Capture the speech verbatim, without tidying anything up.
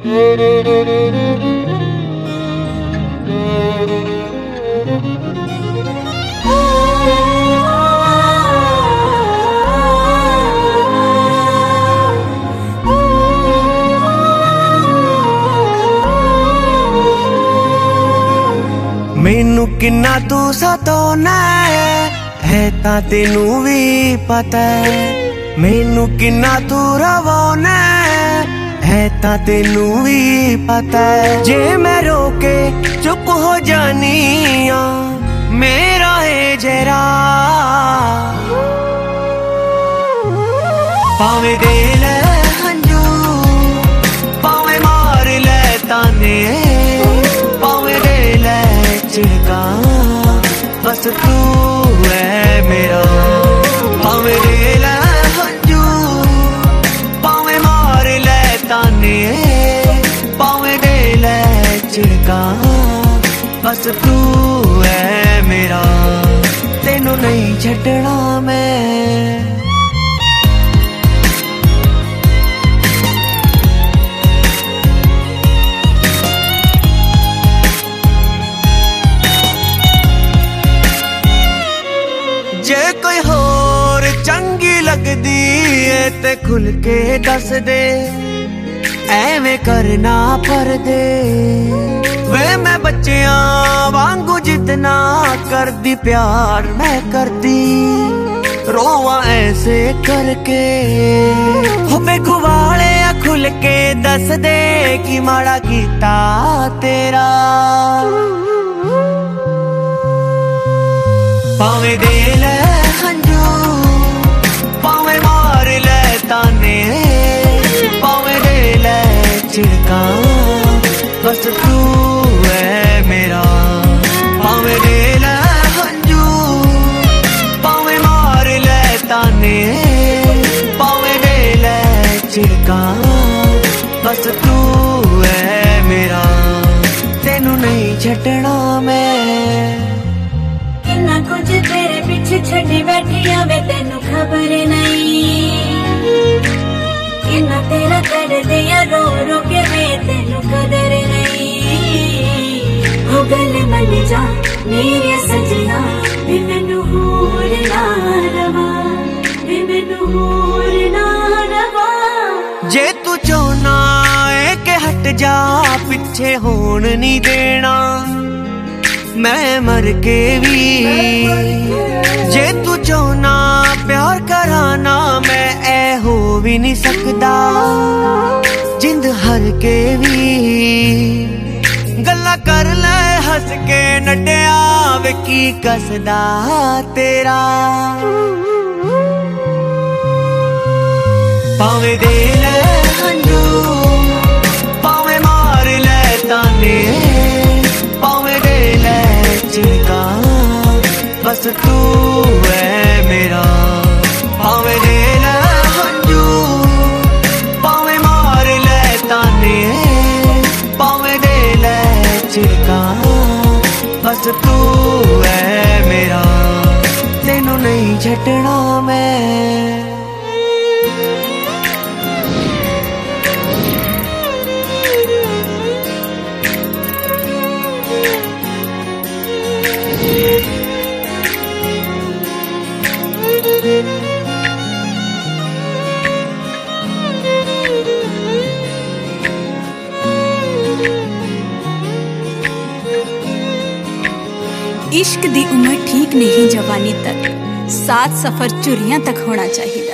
मैनू किन्ना तू सताना है ता तेनू भी पता है। मैनू किन्ना तू रवाना है ता तेनू भी पता है। जे मैं रोके चुप हो जानी आ मेरा है जरा, पावे दे ले हंजू पावे मार ले ताने, पावे दे ले चिड़का बस तू है मेरा। पावे दे ले हंजू पावे मार ले ताने, पावे दे ले चिड़का बस तू है मेरा। तेनू नहीं छड्डना मैं, जे कोई होर चंगी लगदी है ते खुल के दस दे, एवें करना पर दे वे। मैं बच्चियां वांगू जितना करदी प्यार मैं करदी, रोवा ऐसे करके हो बेखुवाले खुल के दस दे कि माड़ा कीता तेरा। पावे दे ले हंजू पावे मार ले ताने, पावे दे ले चिड़का बस तू है मेरा। पावे दे ले हंजू पावे मार ले ताने, पावे दे ले चिड़का बस तू है मेरा। तेनू नहीं छड्डना मैं, कुछ तेरे पीछे छड़ी बैठी आवे तेनू खबर नहीं। किन्ना तेरा कर दिया रो रो के वे तेनू कदर नहीं। हो गल मन जा मेरे सजना भी मैनू होर ना रवा, भी मैनू होर ना रवा। जे तू चाहना है कि हट जा पिछे होन नहीं देना मैं मर के भी। जे तू चाहना प्यार कराना मैं ऐ हो भी नहीं सकदा जिंद हर के भी। गल्ला कर ले हंस के नड्डिया वे की कसदा तेरा। पावे दे ले हंजू पावे मार ले ताने, पावे दे ले चिड़का बस तू है मेरा। पावे दे ले हंजू पावे मार ले ताने, पावे दे ले चिड़का बस तू है मेरा। तेनू नहीं छड्डना मैं, इश्क दी उम्र ठीक नहीं जवानी तक, साथ सफर चुरियां तक होना चाहिए।